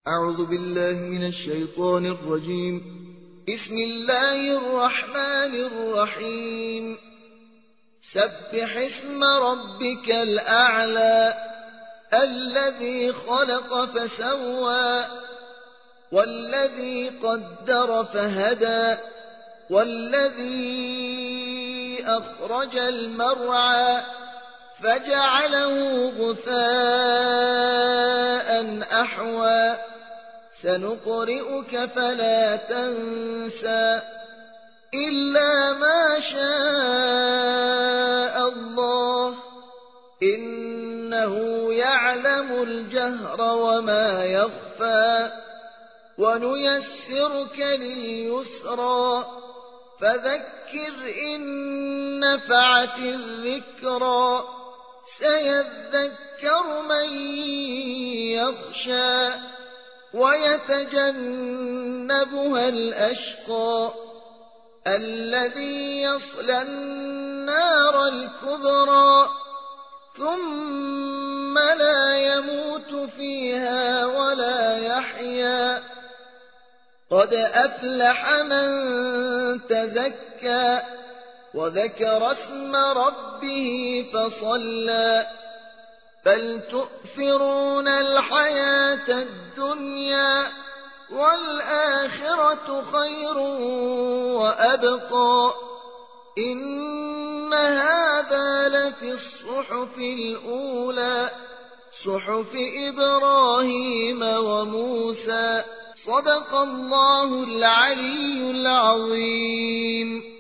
أعوذ بالله من الشيطان الرجيم. بسم الله الرحمن الرحيم. سبح اسم ربك الأعلى الذي خلق فسوى والذي قدر فهدى والذي أخرج المرعى فجعله غثاء أحوى سنقرئك فلا تنسى إلا ما شاء الله إنه يعلم الجهر وما يخفى ونيسرك لليسرى فذكر إن نفعت الذكرى سيذكر من يخشى ويتجنبها الأشقى الذي يصلى النار الكبرى ثم لا يموت فيها ولا يحيا قد أفلح من تزكى وذكر اسم ربه فصلى بل تؤثرون الحياة الدنيا والآخرة خير وأبقى إن هذا لفي الصحف الأولى صحف إبراهيم وموسى. صدق الله العلي العظيم.